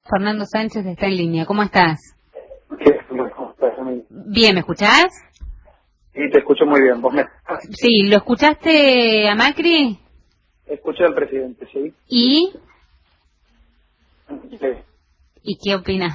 Fernando Sánchez está en línea. ¿Cómo estás? ¿Cómo estás, amigo? Bien, ¿me escuchás? Sí, te escucho muy bien. ¿Vos me escuchás? Sí, ¿lo escuchaste a Macri? Escuché al presidente, ¿sí? ¿Y? Sí. ¿Y qué opinas?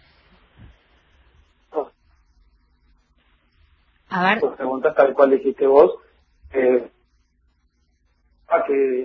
A ver. Pues preguntas tal cual dijiste vos. Que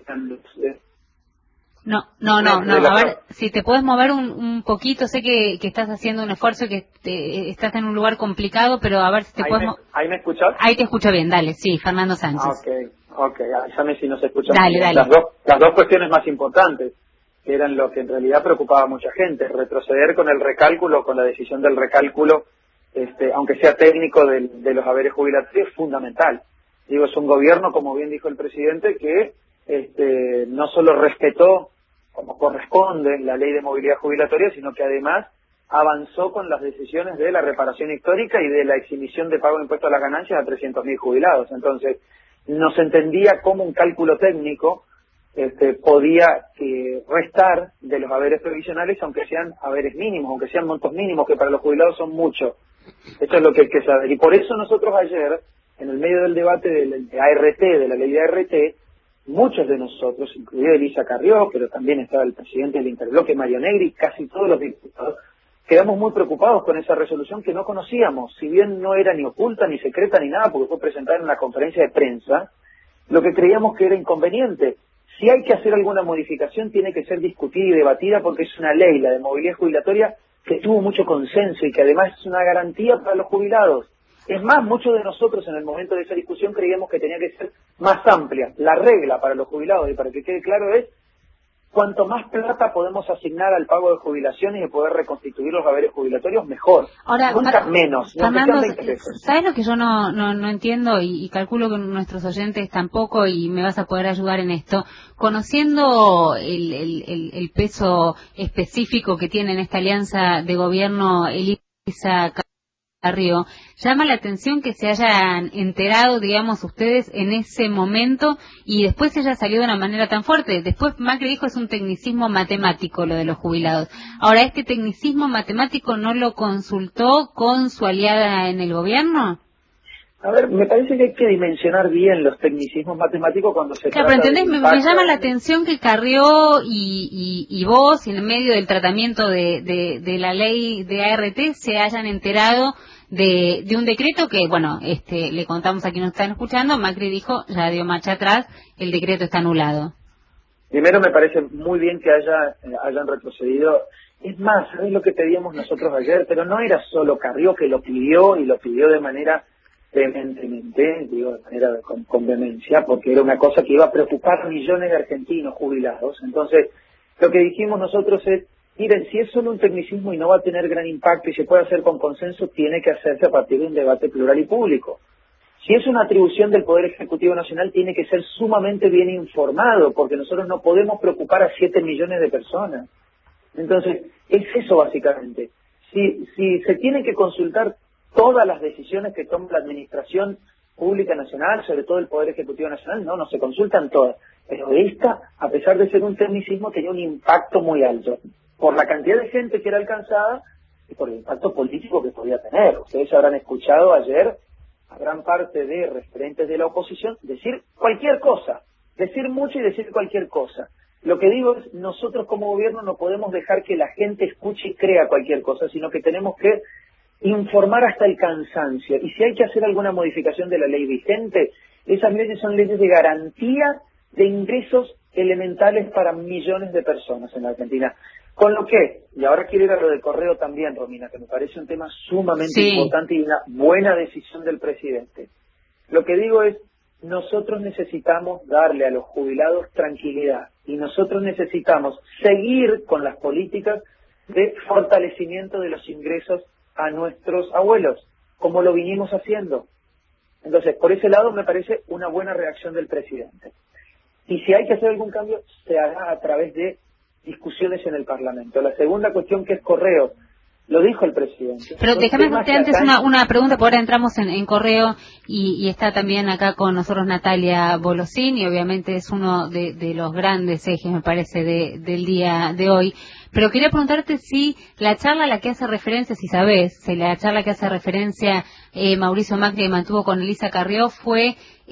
No. A ver, si te puedes mover un poquito, sé que estás haciendo un esfuerzo, estás en un lugar complicado, pero a ver si te puedes... ¿Ahí me escuchás? Ahí te escucho bien, dale, sí, Fernando Sánchez. Ok, avísame si no se escucha Dale, muy bien. dale. Las dos cuestiones más importantes, que eran lo que en realidad preocupaba a mucha gente, retroceder con el recálculo, con la decisión del recálculo, aunque sea técnico de los haberes jubilatorios, es fundamental. Digo, es un gobierno, como bien dijo el presidente, que no solo respetó como corresponde la ley de movilidad jubilatoria, sino que además avanzó con las decisiones de la reparación histórica y de la exhibición de pago de impuestos a las ganancias a 300.000 jubilados. Entonces, no se entendía cómo un cálculo técnico podía restar de los haberes previsionales, aunque sean haberes mínimos, aunque sean montos mínimos, que para los jubilados son mucho. Eso es lo que hay que saber. Y por eso nosotros ayer, en el medio del debate de ART, de la ley de ART, muchos de nosotros, incluido Elisa Carrió, pero también estaba el presidente del Interbloque, Mario Negri, casi todos los diputados, quedamos muy preocupados con esa resolución que no conocíamos, si bien no era ni oculta, ni secreta, ni nada, porque fue presentada en una conferencia de prensa, lo que creíamos que era inconveniente. Si hay que hacer alguna modificación, tiene que ser discutida y debatida porque es una ley, la de movilidad jubilatoria, que tuvo mucho consenso y que además es una garantía para los jubilados. Es más, muchos de nosotros en el momento de esa discusión creíamos que tenía que ser más amplia. La regla para los jubilados, y para que quede claro, es cuanto más plata podemos asignar al pago de jubilaciones y poder reconstituir los haberes jubilatorios, mejor. Ahora, Nunca menos. Fernando, ¿sabes lo que yo no entiendo y calculo que nuestros oyentes tampoco, y me vas a poder ayudar en esto? Conociendo el peso específico que tiene en esta alianza de gobierno Elisa Carrió, llama la atención que se hayan enterado, digamos, ustedes en ese momento y después ella salió de una manera tan fuerte. Después Macri dijo es un tecnicismo matemático lo de los jubilados. Ahora, ¿este tecnicismo matemático no lo consultó con su aliada en el gobierno? A ver, me parece que hay que dimensionar bien los tecnicismos matemáticos cuando se claro, trata pero ¿entendés? de Me llama la atención que Carrió y vos, en medio del tratamiento de la ley de ART, se hayan enterado de un decreto que, bueno, le contamos a quienes nos están escuchando, Macri dijo, ya dio marcha atrás, el decreto está anulado. Primero me parece muy bien que hayan retrocedido. Es más, ¿sabés lo que pedíamos nosotros ayer? Pero no era solo Carrió que lo pidió y lo pidió de manera vehementemente, digo de manera con vehemencia, porque era una cosa que iba a preocupar a millones de argentinos jubilados. Entonces, lo que dijimos nosotros es, miren, si es solo un tecnicismo y no va a tener gran impacto y se puede hacer con consenso, tiene que hacerse a partir de un debate plural y público. Si es una atribución del Poder Ejecutivo Nacional, tiene que ser sumamente bien informado, porque nosotros no podemos preocupar a 7 millones de personas. Entonces, es eso básicamente. Si se tienen que consultar todas las decisiones que toma la Administración Pública Nacional, sobre todo el Poder Ejecutivo Nacional, no se consultan todas. Pero esta, a pesar de ser un tecnicismo, tenía un impacto muy alto, por la cantidad de gente que era alcanzada y por el impacto político que podía tener. Ustedes habrán escuchado ayer a gran parte de referentes de la oposición decir cualquier cosa, decir mucho y decir cualquier cosa. Lo que digo es, nosotros como gobierno no podemos dejar que la gente escuche y crea cualquier cosa, sino que tenemos que informar hasta el cansancio. Y si hay que hacer alguna modificación de la ley vigente, esas leyes son leyes de garantía de ingresos elementales para millones de personas en la Argentina. Con lo que, y ahora quiero ir a lo del correo también, Romina, que me parece un tema sumamente importante y una buena decisión del presidente. Lo que digo es, nosotros necesitamos darle a los jubilados tranquilidad y nosotros necesitamos seguir con las políticas de fortalecimiento de los ingresos a nuestros abuelos, como lo vinimos haciendo. Entonces, por ese lado me parece una buena reacción del presidente. Y si hay que hacer algún cambio, se hará a través de discusiones en el Parlamento. La segunda cuestión, que es correo. Lo dijo el presidente. Pero Son déjame temas hacerte que antes atañen. una pregunta, porque ahora entramos en correo y está también acá con nosotros Natalia Bolosín, y obviamente es uno de los grandes ejes, me parece, del día de hoy. Pero quería preguntarte si la charla a la que hace referencia, si sabés, si la charla que hace referencia Mauricio Macri que mantuvo con Elisa Carrió fue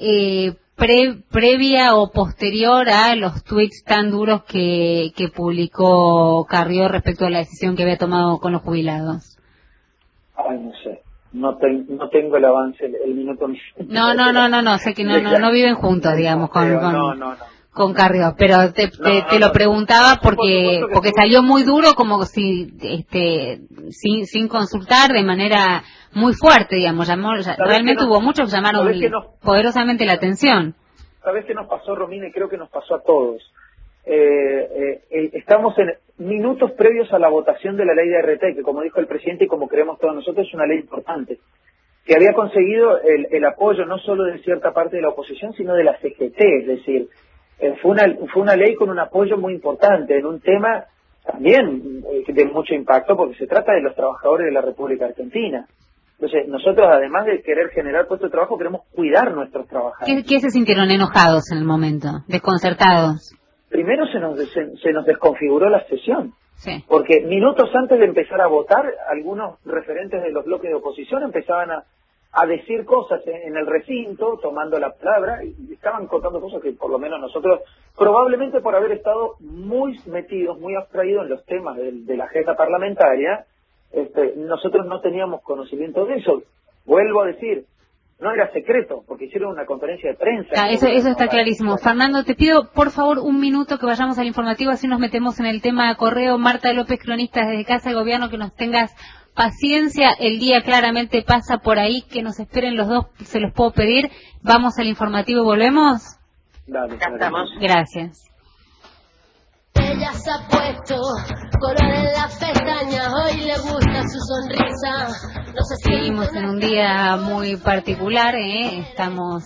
previa o posterior a los tweets tan duros que publicó Carrió respecto a la decisión que había tomado con los jubilados. Ay, no sé. No tengo el avance, el minuto. No, sé que no viven juntos, digamos, No. con Carrió, pero te lo preguntaba porque salió muy duro, como si sin consultar, de manera muy fuerte, digamos. Realmente hubo muchos que llamaron poderosamente la atención. ¿Sabés qué nos pasó, Romina? Y creo que nos pasó a todos. Estamos en minutos previos a la votación de la ley de RT, que como dijo el presidente y como creemos todos nosotros, es una ley importante, que había conseguido el apoyo no solo de cierta parte de la oposición, sino de la CGT, es decir, fue una ley con un apoyo muy importante en un tema también de mucho impacto, porque se trata de los trabajadores de la República Argentina. Entonces, nosotros, además de querer generar puestos de trabajo, queremos cuidar nuestros trabajadores. ¿Qué se sintieron enojados en el momento? ¿Desconcertados? Primero se nos desconfiguró la sesión, sí. Porque minutos antes de empezar a votar, algunos referentes de los bloques de oposición empezaban a decir cosas en el recinto, tomando la palabra, y estaban contando cosas que por lo menos nosotros, probablemente por haber estado muy metidos, muy abstraídos en los temas de la agenda parlamentaria, nosotros no teníamos conocimiento de eso. Vuelvo a decir, no era secreto, porque hicieron una conferencia de prensa. Eso está clarísimo. Fernando, te pido por favor un minuto que vayamos al informativo, así nos metemos en el tema de correo. Marta López, cronista desde Casa de Gobierno, que nos tengas paciencia, el día claramente pasa por ahí, que nos esperen los dos, se los puedo pedir. Vamos al informativo y volvemos. Dale, gracias. Ella se ha puesto color en las pestañas, hoy le gusta su sonrisa. No sé si seguimos en un día muy particular, estamos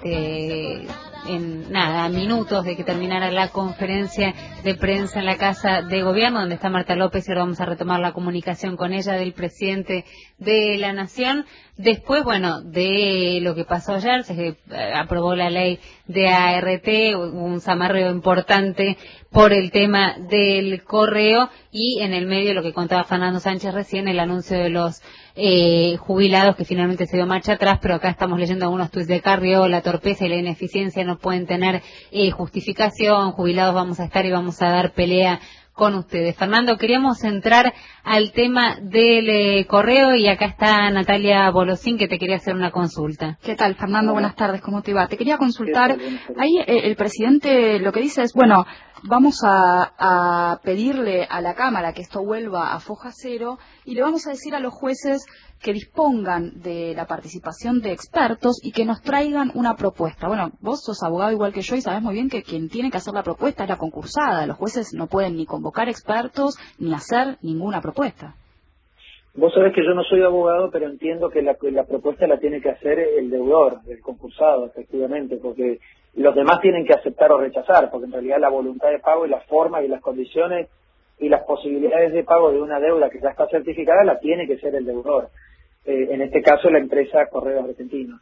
a minutos de que terminara la conferencia de prensa en la Casa de Gobierno, donde está Marta López, y ahora vamos a retomar la comunicación con ella, del presidente de la Nación. Después, de lo que pasó ayer, se aprobó la ley de ART, un zamarreo importante por el tema del correo, y en el medio lo que contaba Fernando Sánchez recién, el anuncio de los jubilados, que finalmente se dio marcha atrás, pero acá estamos leyendo algunos tuits de Carrió: la torpeza y la ineficiencia no pueden tener justificación, jubilados vamos a estar y vamos a dar pelea con ustedes. Fernando, queríamos entrar al tema del correo, y acá está Natalia Bolosín, que te quería hacer una consulta. ¿Qué tal, Fernando? Buenas tardes, ¿cómo te va? Te quería consultar, ahí el presidente lo que dice es, vamos a pedirle a la Cámara que esto vuelva a foja cero, y le vamos a decir a los jueces que dispongan de la participación de expertos y que nos traigan una propuesta. Bueno, vos sos abogado igual que yo y sabés muy bien que quien tiene que hacer la propuesta es la concursada. Los jueces no pueden ni convocar expertos ni hacer ninguna propuesta. Vos sabés que yo no soy abogado, pero entiendo que la propuesta la tiene que hacer el deudor, el concursado, efectivamente, porque los demás tienen que aceptar o rechazar, porque en realidad la voluntad de pago y las formas y las condiciones y las posibilidades de pago de una deuda que ya está certificada la tiene que ser el deudor. En este caso la empresa Correos Argentinos.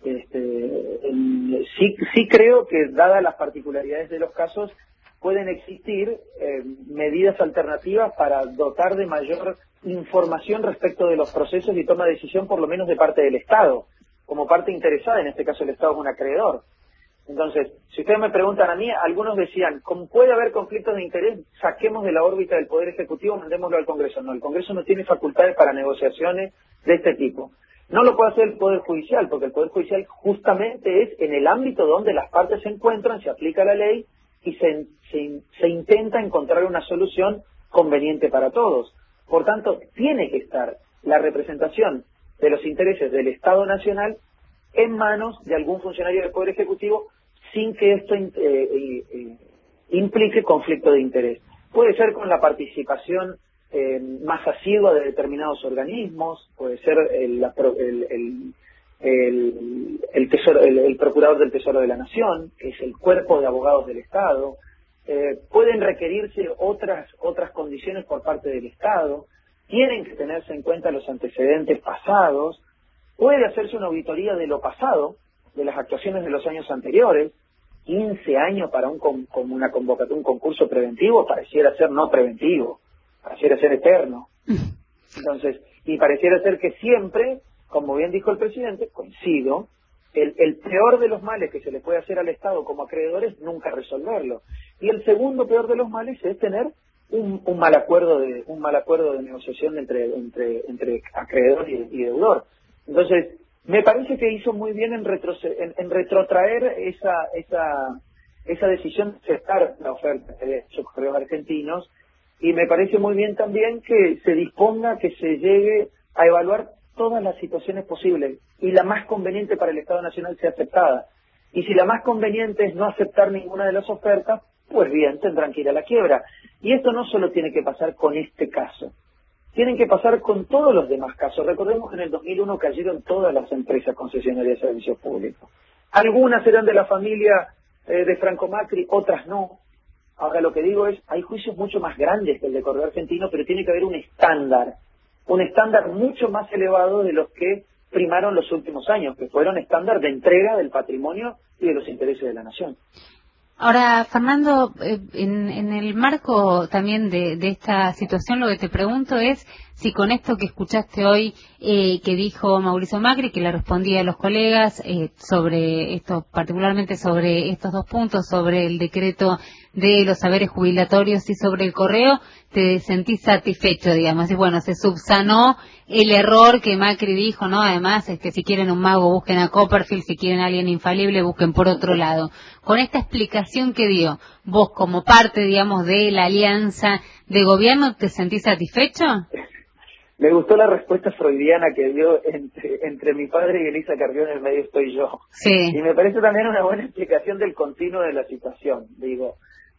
Sí creo que, dadas las particularidades de los casos, pueden existir medidas alternativas para dotar de mayor información respecto de los procesos y toma de decisión, por lo menos de parte del Estado, como parte interesada. En este caso el Estado es un acreedor. Entonces, si ustedes me preguntan a mí, algunos decían, como puede haber conflictos de interés, saquemos de la órbita del Poder Ejecutivo, mandémoslo al Congreso. No, el Congreso no tiene facultades para negociaciones de este tipo. No lo puede hacer el Poder Judicial, porque el Poder Judicial justamente es en el ámbito donde las partes se encuentran, se aplica la ley y se intenta encontrar una solución conveniente para todos. Por tanto, tiene que estar la representación de los intereses del Estado Nacional en manos de algún funcionario del Poder Ejecutivo, sin que esto implique conflicto de interés. Puede ser con la participación más asidua de determinados organismos, puede ser el procurador del Tesoro de la Nación, que es el cuerpo de abogados del Estado. Pueden requerirse otras condiciones por parte del Estado. tienen que tenerse en cuenta los antecedentes pasados, puede hacerse una auditoría de lo pasado, de las actuaciones de los años anteriores. 15 años para una convocatoria, un concurso preventivo, pareciera ser no preventivo, pareciera ser eterno. Entonces, y pareciera ser que siempre, como bien dijo el presidente, coincido, el peor de los males que se le puede hacer al Estado como acreedor es nunca resolverlo. Y el segundo peor de los males es tener un mal acuerdo de negociación entre acreedor y deudor. Entonces, me parece que hizo muy bien en retrotraer esa decisión de aceptar la oferta de los Correos Argentinos, y me parece muy bien también que se disponga que se llegue a evaluar todas las situaciones posibles y la más conveniente para el Estado Nacional sea aceptada. Y si la más conveniente es no aceptar ninguna de las ofertas, pues bien, tendrán que ir a la quiebra. Y esto no solo tiene que pasar con este caso, tienen que pasar con todos los demás casos. Recordemos que en el 2001 cayeron todas las empresas concesionarias de servicios públicos. Algunas eran de la familia de Franco Macri, otras no. Ahora lo que digo es, hay juicios mucho más grandes que el de Correo Argentino, pero tiene que haber un estándar mucho más elevado de los que primaron los últimos años, que fueron estándar de entrega del patrimonio y de los intereses de la nación. Ahora, Fernando, en el marco también de esta situación, lo que te pregunto es si con esto que escuchaste hoy, que dijo Mauricio Macri, que le respondía a los colegas sobre esto, particularmente sobre estos dos puntos, sobre el decreto de los saberes jubilatorios y sobre el correo, te sentís satisfecho, digamos, y bueno, se subsanó el error que Macri dijo, ¿no? Además, si quieren un mago, busquen a Copperfield, si quieren a alguien infalible, busquen por otro lado. Con esta explicación que dio, vos como parte, digamos, de la alianza de gobierno, ¿te sentís satisfecho? Me gustó la respuesta freudiana que dio entre mi padre y Elisa Carrió, en el medio estoy yo. Sí. Y me parece también una buena explicación del continuo de la situación. Digo,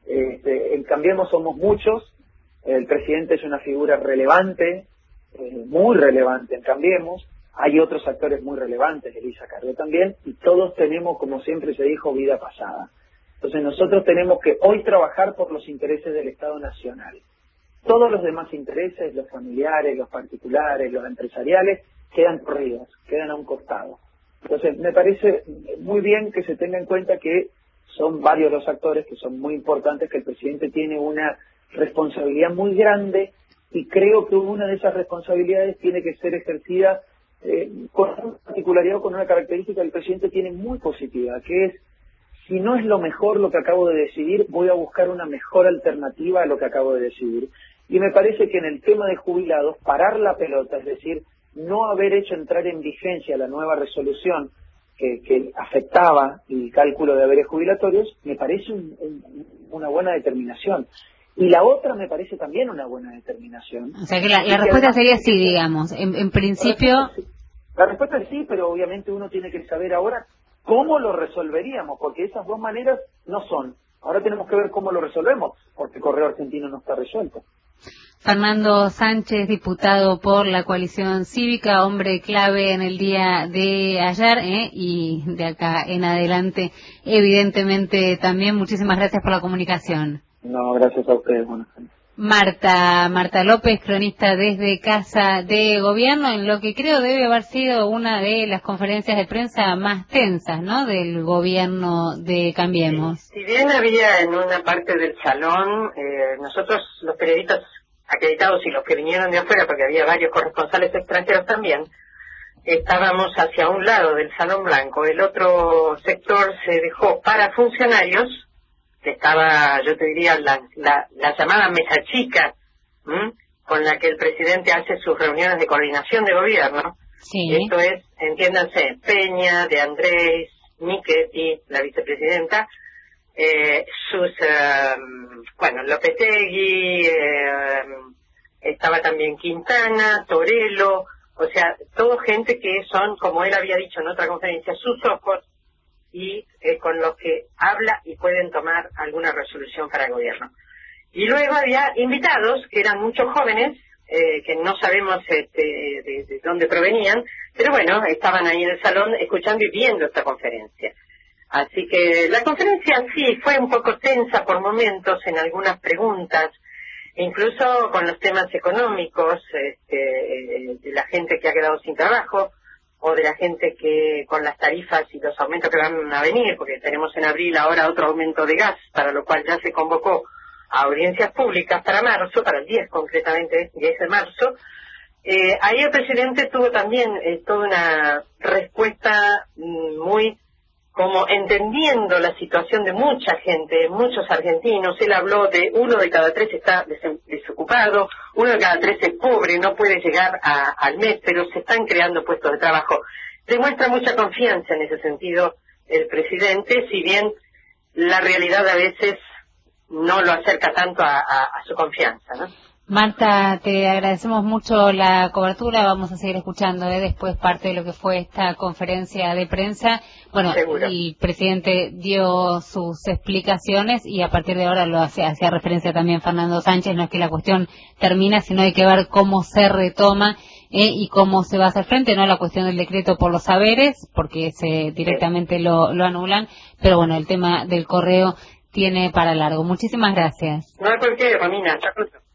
en Cambiemos somos muchos, el presidente es una figura relevante, muy relevante en Cambiemos, hay otros actores muy relevantes, Elisa Carrió también, y todos tenemos, como siempre se dijo, vida pasada. Entonces nosotros tenemos que hoy trabajar por los intereses del Estado Nacional. Todos los demás intereses, los familiares, los particulares, los empresariales, quedan corridos, quedan a un costado. Entonces, me parece muy bien que se tenga en cuenta que son varios los actores, que son muy importantes, que el presidente tiene una responsabilidad muy grande, y creo que una de esas responsabilidades tiene que ser ejercida con una particularidad o con una característica que el presidente tiene muy positiva, que es, si no es lo mejor lo que acabo de decidir, voy a buscar una mejor alternativa a lo que acabo de decidir. Y me parece que en el tema de jubilados, parar la pelota, es decir, no haber hecho entrar en vigencia la nueva resolución que afectaba el cálculo de haberes jubilatorios, me parece una buena determinación. Y la otra me parece también una buena determinación. O sea que la respuesta sería sí, digamos, en principio. La respuesta es sí, pero obviamente uno tiene que saber ahora cómo lo resolveríamos, porque esas dos maneras no son. Ahora tenemos que ver cómo lo resolvemos, porque el Correo Argentino no está resuelto. Fernando Sánchez, diputado por la Coalición Cívica, hombre clave en el día de ayer y de acá en adelante, evidentemente también. Muchísimas gracias por la comunicación. No, gracias a ustedes. Buenas tardes. Marta López, cronista desde Casa de Gobierno, en lo que creo debe haber sido una de las conferencias de prensa más tensas, ¿no?, del gobierno de Cambiemos. Si bien había en una parte del salón, nosotros los periodistas acreditados y los que vinieron de afuera, porque había varios corresponsales extranjeros también, estábamos hacia un lado del Salón Blanco. El otro sector se dejó para funcionarios, que estaba, yo te diría, la llamada mesa chica, con la que el presidente hace sus reuniones de coordinación de gobierno. Sí. Esto es, entiéndanse, Peña, De Andrés, Michetti, la vicepresidenta, Lopetegui, estaba también Quintana, Torello, o sea, todo gente que son, como él había dicho en otra conferencia, sus ojos, y con los que habla y pueden tomar alguna resolución para el gobierno. Y luego había invitados, que eran muchos jóvenes, que no sabemos de dónde provenían, pero bueno, estaban ahí en el salón escuchando y viendo esta conferencia. Así que la conferencia sí fue un poco tensa por momentos en algunas preguntas. incluso con los temas económicos, de la gente que ha quedado sin trabajo, o de la gente que con las tarifas y los aumentos que van a venir, porque tenemos en abril ahora otro aumento de gas, para lo cual ya se convocó a audiencias públicas para marzo, para el 10 concretamente, 10 de marzo. Ahí el presidente tuvo también toda una respuesta muy como entendiendo la situación de mucha gente, muchos argentinos. Él habló de 1 de cada 3 está desocupado, 1 de cada 3 es pobre, no puede llegar al mes, pero se están creando puestos de trabajo. Demuestra mucha confianza en ese sentido el presidente, si bien la realidad a veces no lo acerca tanto a su confianza, ¿no? Marta, te agradecemos mucho la cobertura, vamos a seguir escuchando después parte de lo que fue esta conferencia de prensa. Bueno, Seguro. el presidente dio sus explicaciones y a partir de ahora lo hacía referencia también Fernando Sánchez, no es que la cuestión termina, sino hay que ver cómo se retoma y cómo se va a hacer frente, no a la cuestión del decreto por los saberes, porque directamente lo anulan, pero bueno, el tema del correo tiene para largo. Muchísimas gracias. No hay por qué, Romina, hasta pronto.